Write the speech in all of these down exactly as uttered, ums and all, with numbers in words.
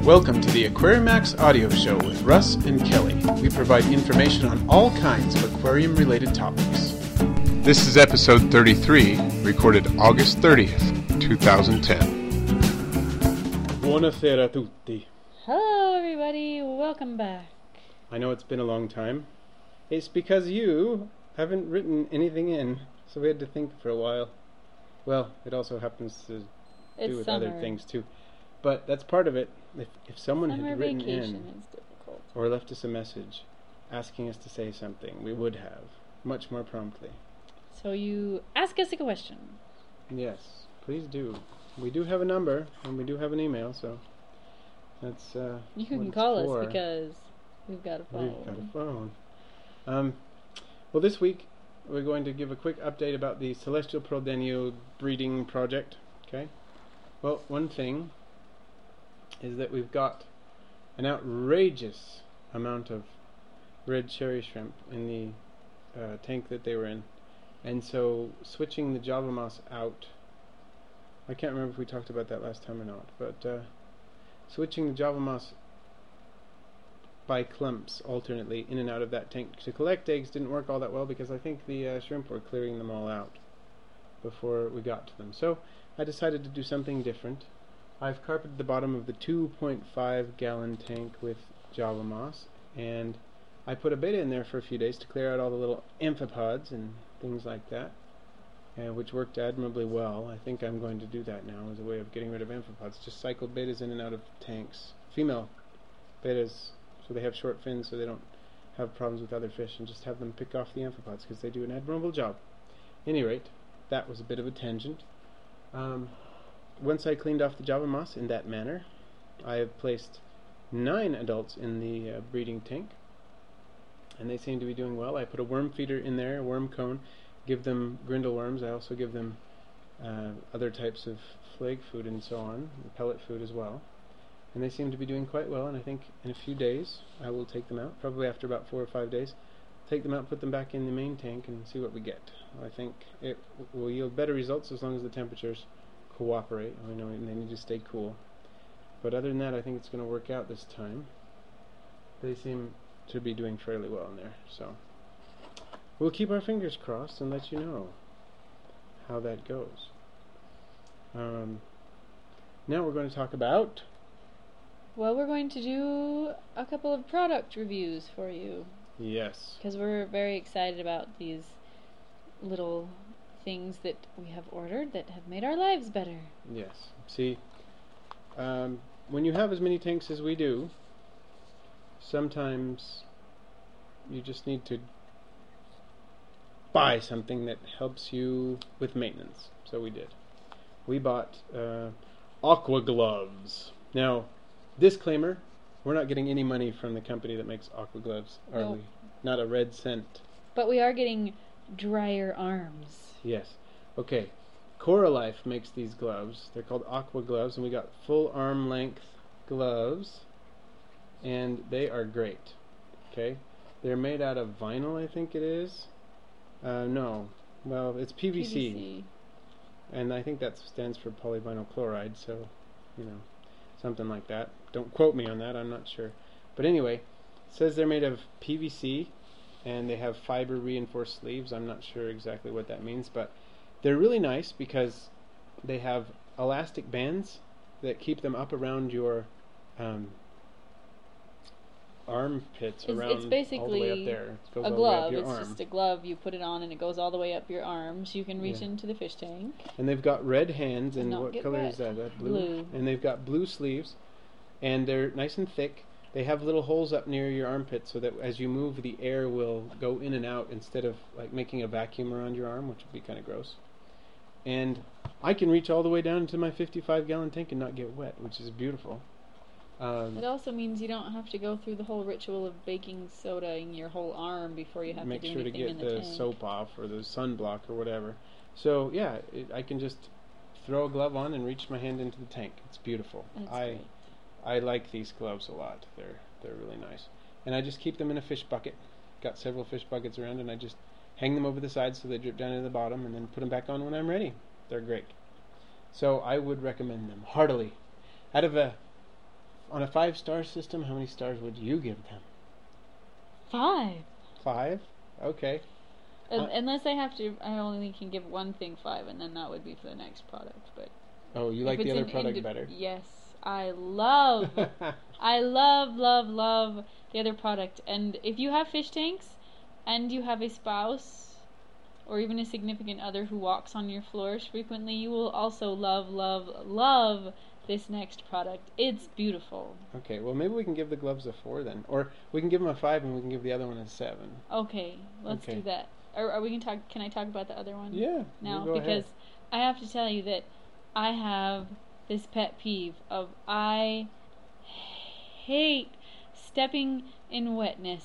Welcome to the Aquarimax audio show with Russ and Kelly. We provide information on all kinds of aquarium-related topics. This is episode thirty-three, recorded August thirtieth, twenty ten. Buonasera tutti. Hello everybody, welcome back. I know it's been a long time. It's because you haven't written anything in, so we had to think for a while. Well, it also happens to It's do with summer. other things too. But that's part of it. If if someone Summer had written vacation in is difficult. or left us a message asking us to say something, we would have much more promptly. So you ask us a question. Yes, please do. We do have a number and we do have an email, so that's uh You what can it's call for. us because we've got a phone. We've got a phone. Um, well, this week we're going to give a quick update about the Celestial Prodenio breeding project. Okay. Well, one thing is that we've got an outrageous amount of red cherry shrimp in the uh, tank that they were in, and so switching the Java moss out. I can't remember if we talked about that last time or not, but uh, switching the Java moss by clumps alternately in and out of that tank to collect eggs didn't work all that well because I think the uh, shrimp were clearing them all out before we got to them. So I decided to do something different. I've carpeted the bottom of the two point five gallon tank with Java moss, and I put a beta in there for a few days to clear out all the little amphipods and things like that, uh, which worked admirably well. I think I'm going to do that now as a way of getting rid of amphipods. Just cycle betas in and out of tanks. Female betas, so they have short fins so they don't have problems with other fish, and just have them pick off the amphipods because they do an admirable job. At any rate, that was a bit of a tangent. Um, once I cleaned off the Java moss in that manner, I have placed nine adults in the uh, breeding tank, and they seem to be doing well. I put a worm feeder in there, a worm cone, give them grindle worms. I also give them uh, other types of flag food and so on, and pellet food as well. And they seem to be doing quite well, and I think in a few days I will take them out, probably after about four or five days, take them out, put them back in the main tank, and see what we get. I think it will yield better results as long as the temperatures cooperate. I know they need to stay cool. But other than that, I think it's going to work out this time. They seem to be doing fairly well in there, so we'll keep our fingers crossed and let you know how that goes. Um, now we're going to talk about... Well, we're going to do a couple of product reviews for you. Yes. Because we're very excited about these little things that we have ordered that have made our lives better. Yes. See, um, when you have as many tanks as we do, sometimes you just need to buy something that helps you with maintenance. So we did. We bought uh, Aqua Gloves. Now, disclaimer, we're not getting any money from the company that makes Aqua Gloves, are No. we? Not a red cent. But we are getting drier arms. Yes. Okay. Coralife makes these gloves. They're called Aqua Gloves, and we got full arm length gloves, and they are great. Okay. They're made out of vinyl, I think it is. Uh, no. Well, it's P V C, P V C. and I think that stands for polyvinyl chloride, so, you know, something like that. Don't quote me on that, I'm not sure. But anyway, it says they're made of P V C, and they have fiber reinforced sleeves. I'm not sure exactly what that means, but they're really nice because they have elastic bands that keep them up around your um, armpits, It's, around it's basically all the way up there. It goes a all the way up glove. your It's arm. just a glove. You put it on and it goes all the way up your arm, so you can reach Yeah. into the fish tank. And they've got red hands, And and not what get color wet. is that? That blue? Blue. And they've got blue sleeves, and they're nice and thick. They have little holes up near your armpit so that as you move, the air will go in and out instead of like making a vacuum around your arm, which would be kind of gross. And I can reach all the way down into my fifty-five gallon tank and not get wet, which is beautiful. Um, It also means you don't have to go through the whole ritual of baking soda in your whole arm before you have make to do sure to anything in get the, the tank. soap off or the sunblock or whatever. So yeah, it, I can just throw a glove on and reach my hand into the tank. It's beautiful. That's I great. I like these gloves a lot. They're they're really nice. And I just keep them in a fish bucket. Got several fish buckets around, and I just hang them over the sides so they drip down to the bottom, and then put them back on when I'm ready. They're great. So I would recommend them heartily. Out of a on a five-star system, how many stars would you give them? Five. Five? Okay. Un- Uh, Unless I have to, I only can give one thing five, and then that would be for the next product. But Oh, you if like the it's other an product indi- better? Yes, I love, I love, love, love the other product. And if you have fish tanks, and you have a spouse, or even a significant other who walks on your floors frequently, you will also love, love, love this next product. It's beautiful. Okay, well maybe we can give the gloves a four then, or we can give them a five and we can give the other one a seven. Okay, let's Okay. do that. Are, are we gonna talk? Can I talk about the other one? Yeah. Now, you go because ahead. I have to tell you that I have this pet peeve of I hate stepping in wetness,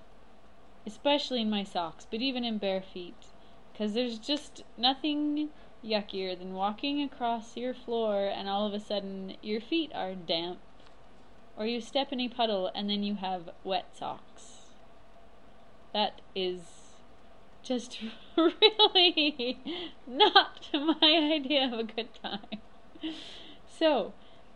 especially in my socks, but even in bare feet, because there's just nothing yuckier than walking across your floor and all of a sudden your feet are damp, or you step in a puddle and then you have wet socks. That is just really not my idea of a good time. So,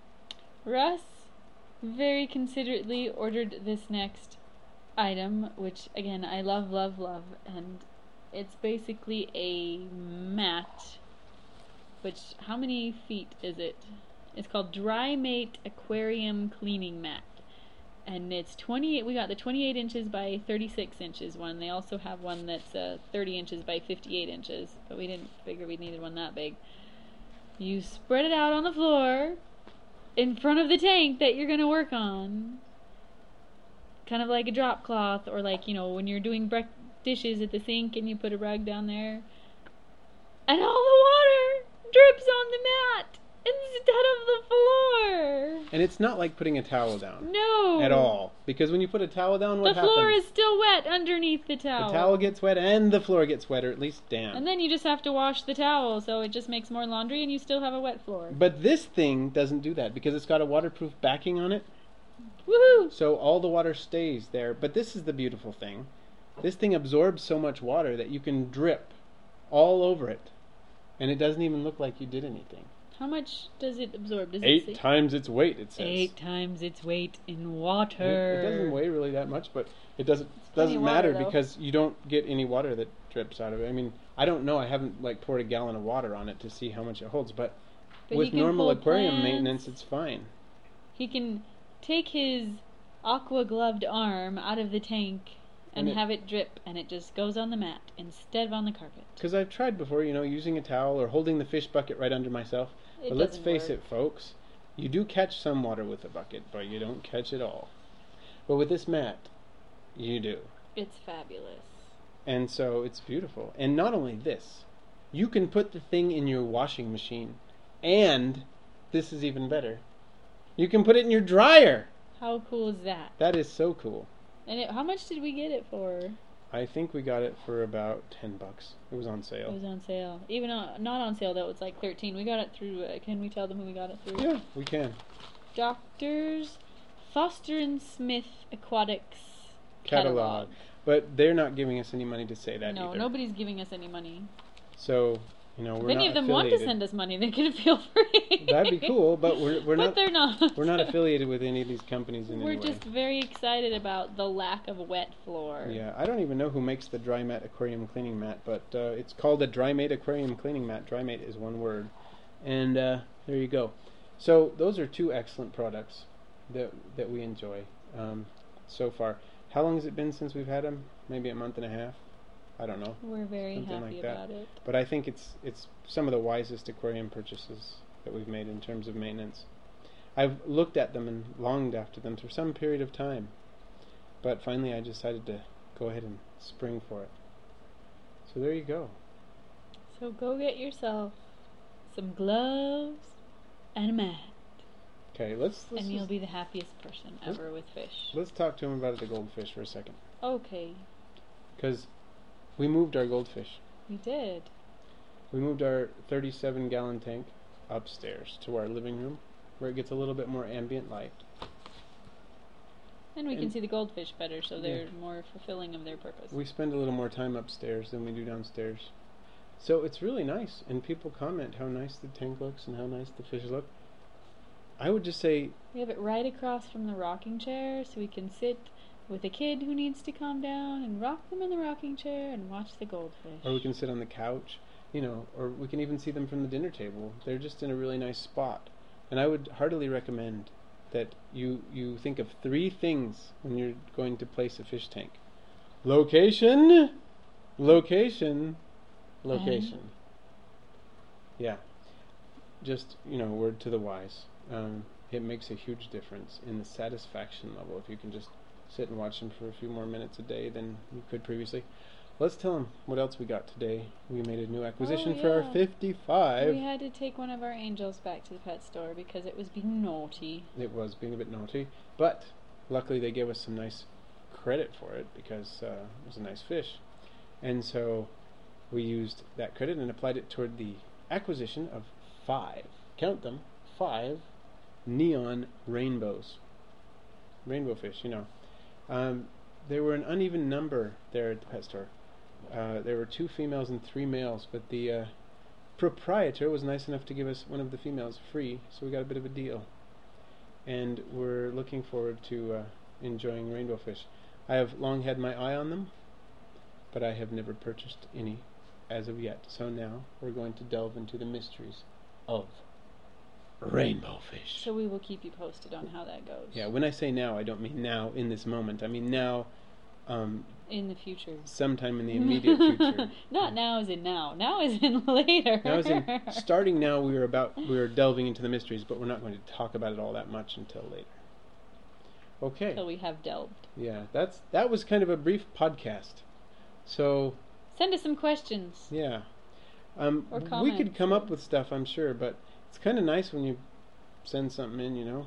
Russ very considerately ordered this next item, which again I love, love, love, and it's basically a mat. Which, how many feet is it? It's called DryMate Aquarium Cleaning Mat. And it's twenty-eight, we got the twenty-eight inches by thirty-six inches one. They also have one that's uh, thirty inches by fifty-eight inches, but we didn't figure we needed one that big. You spread it out on the floor in front of the tank that you're going to work on. Kind of like a drop cloth, or like, you know, when you're doing bre- dishes at the sink and you put a rug down there. And all the water drips on the mat instead of the floor. And it's not like putting a towel down. No. At all. Because when you put a towel down, what The happens? floor is still wet underneath the towel. The towel gets wet and the floor gets wet, or at least damp. And then you just have to wash the towel, so it just makes more laundry and you still have a wet floor. But this thing doesn't do that because it's got a waterproof backing on it. Woohoo! So all the water stays there. But this is the beautiful thing. This thing absorbs so much water that you can drip all over it. And it doesn't even look like you did anything. How much does it absorb? Does it Eight say? times its weight, it says. Eight times its weight in It, water. it doesn't weigh really that much, but it doesn't plenty doesn't of matter water, though. because you don't get any water that drips out of it. I mean, I don't know. I haven't like poured a gallon of water on it to see how much it holds, but, But with he can normal pull aquarium plants. maintenance, it's fine. He can take his aqua gloved arm out of the tank and, And it- have it drip, and it just goes on the mat instead of on the carpet. Because I've tried before, you know, using a towel or holding the fish bucket right under myself. It But let's doesn't face work. it, folks, you do catch some water with a bucket, but you don't catch it all. But with this mat, you do. It's fabulous. And so it's beautiful. And not only this, you can put the thing in your washing machine. And this is even better. You can put it in your dryer. How cool is that? That is so cool. And it, how much did we get it for? I think we got it for about ten bucks. It was on It sale. was on sale. Even on, not on sale, though, it was like thirteen. We got it through, uh, can we tell them who we got it through? Yeah, we can. Doctors Foster and Smith Aquatics Catalog. But they're not giving us any money to say that No, either. nobody's giving us any money. So, you know, we're If any not of them want to affiliated. send us money, they can feel free. That'd be cool, but we're we're but not they're not. we're not affiliated with any of these companies in We're any way. just very excited about the lack of wet floor. Yeah, I don't even know who makes the DryMate aquarium cleaning mat, but uh, it's called a DryMate aquarium cleaning mat. DryMate is one word, and uh, there you go. So those are two excellent products that that we enjoy um, so far. How long has it been since we've had them? Maybe a month and a half. I don't know, We're very Something happy like that. about it. but I think it's it's some of the wisest aquarium purchases that we've made in terms of maintenance. I've looked at them and longed after them for some period of time, but finally I decided to go ahead and spring for it. So there you go. So go get yourself some gloves and a mat, Okay, let's let's, and you'll just- be the happiest person Let's- ever with fish. let's talk to him about the goldfish for a second, Okay, because we moved our goldfish. we did. We moved our thirty-seven gallon tank upstairs to our living room, where it gets a little bit more ambient light. And we can And- see the goldfish better, so Yeah. they're more fulfilling of their purpose. We spend a little more time upstairs than we do downstairs. So it's really nice, and people comment how nice the tank looks and how nice the fish look. I would just say, We have it right across from the rocking chair, so we can sit with a kid who needs to calm down and rock them in the rocking chair and watch the goldfish. or we can sit on the couch, you know, or we can even see them from the dinner table. They're just in a really nice spot. And I would heartily recommend that you, you think of three things when you're going to place a fish tank. Location, location, location. And? Yeah. Just, you know, word to the wise. Um, it makes a huge difference in the satisfaction level if you can just sit and watch them for a few more minutes a day than you could previously. Let's tell them what else we got today. We made a new acquisition Oh, for our yeah. fifty-five. We had to take one of our angels back to the pet store because it was being naughty. It was being a bit naughty, but luckily they gave us some nice credit for it because uh, it was a nice fish. And so we used that credit and applied it toward the acquisition of five, count them, five neon rainbows. Rainbow fish, you know. Um, there were an uneven number there at the pet store. Uh, there were two females and three males, but the uh, proprietor was nice enough to give us one of the females free, so we got a bit of a deal. And we're looking forward to uh, enjoying rainbow fish. I have long had my eye on them, but I have never purchased any as of yet. So now we're going to delve into the mysteries of rainbow fish. So we will keep you posted on how that goes. Yeah, when I say now, I don't mean now in this moment. I mean now, um, in the future. sometime in the immediate future. Not now as in now. Now as in later. Now as in starting now, we were about we were delving into the mysteries, but we're not going to talk about it all that much until later. Okay. Until we have delved. Yeah, that's that was kind of a brief podcast. So Send us some questions. yeah, um, Or we comments. could come up with stuff, I'm sure, but it's kind of nice when you send something in, you know.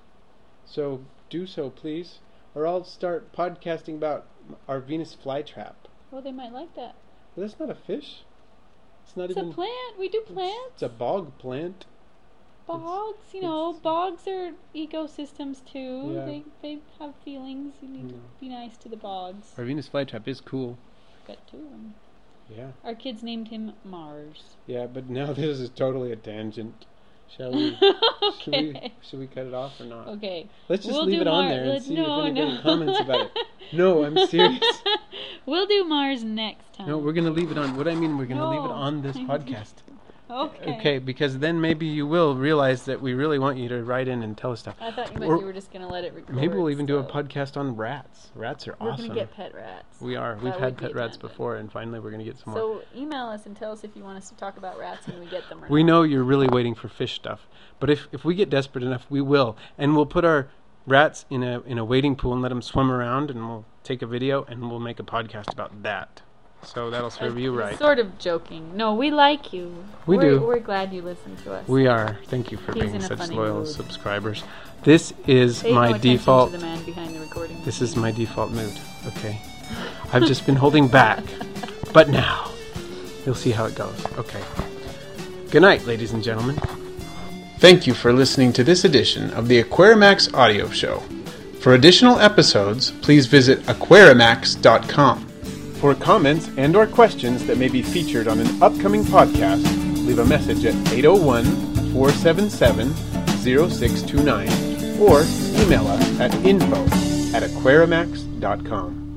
So do so, please, or I'll start podcasting about our Venus flytrap. Well, they might like that. But that's not a fish. It's not It's even. a plant. We do it's- plants. It's a bog plant. Bogs, you know, it's- bogs are ecosystems too. Yeah. They they have feelings. You need Mm. to be nice to the bogs. Our Venus flytrap is cool. Got two of them. Yeah. Our kids named him Mars. Yeah, but now this is totally a tangent. Shall we? Should we? Okay. Should we cut it off or not? Okay. Let's just We'll leave do it on Mar- there and let's- see no, if anybody no. comments about it. No, I'm serious. We'll do Mars next time. No, we're gonna leave it on. What I mean, we're gonna leave it No. on this podcast. Okay. Okay, because then maybe you will realize that we really want you to write in and tell us stuff. I thought you meant Or you were just gonna let it record. Maybe we'll even do a so- podcast on rats. Rats are We're awesome. gonna get pet rats. We are. That We've would had be pet a rats tangent. before, and finally we're gonna get some more. So email us and tell us if you want us to talk about rats and we get them or We not. know you're really waiting for fish stuff, but if if we get desperate enough, we will, and we'll put our rats in a in a wading pool and let them swim around, and we'll take a video and we'll make a podcast about that. So that'll serve you right. Sort of joking. No, we like you. We we're, do. We're glad you listen to us. We are. Thank you for He's being in a such funny loyal mood. subscribers. This is Pay no my attention default. to the man behind the recording. This is my default mood. Okay. I've just been holding back, but now you'll see how it goes. Okay. Good night, ladies and gentlemen. Thank you for listening to this edition of the Aquarimax Audio Show. For additional episodes, please visit aquarimax dot com. For comments and or questions that may be featured on an upcoming podcast, leave a message at eight oh one, four seven seven, oh six two nine or email us at info at aquarimax dot com.